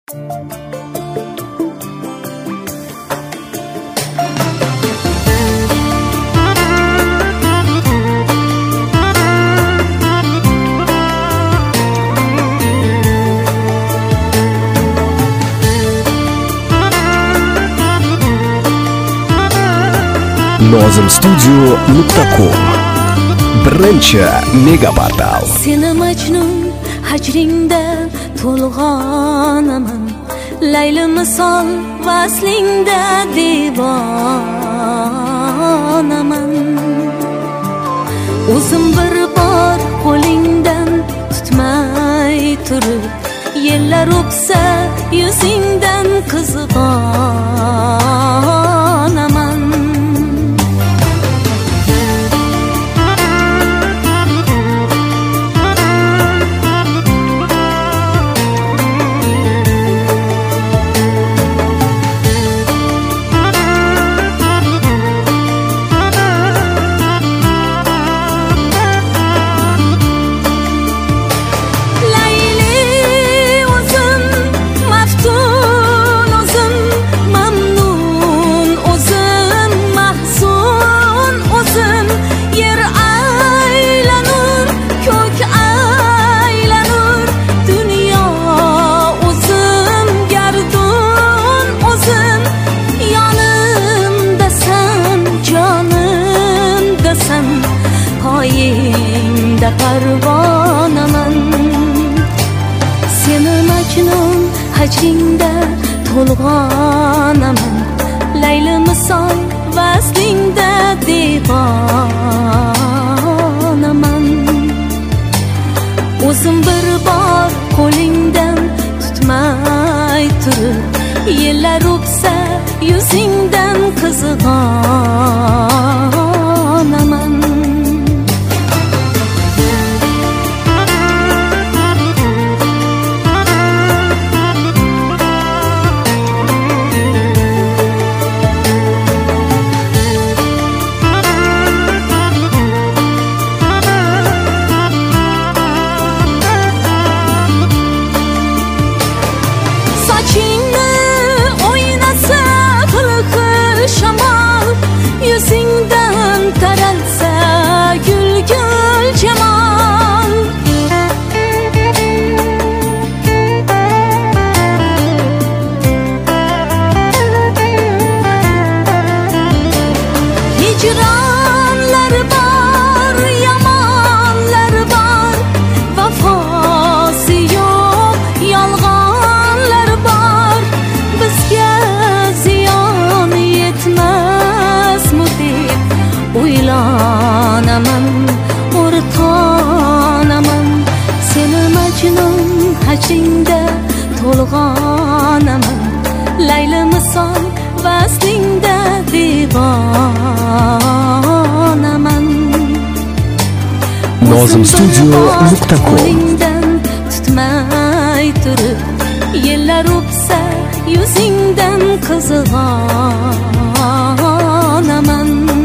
nozimstudio.com birinchi mega portal. Seni Majnun hajringda to'lg'onaman, Layli misol vaslingda devonaman. O'zim bir bor qo'lingdan tutmay turib, yillar o'psa yuzingdan qizg'onaman. Parvonaman, seni Majnun hajringda to'lg'onaman, Layli misol vaslingda devonaman. O'zim bir bor qo'lingdan tutmay turib, yillar o'psa yuzingdan qizg'onaman. Yuzingdan taralsa gul-gul jamol, hicronlar bor, yomonlar bor, vafosi yo'q yolg'onlar bor. Bizga ziyon yetmas o'ylanaman, o'rtonaman, seni Majnun hajringda to'lg'onaman, Layli misol vaslingda devonaman. nozimstudio.com tutmay turib, yillar o'psa yuzingdan qizg'onaman.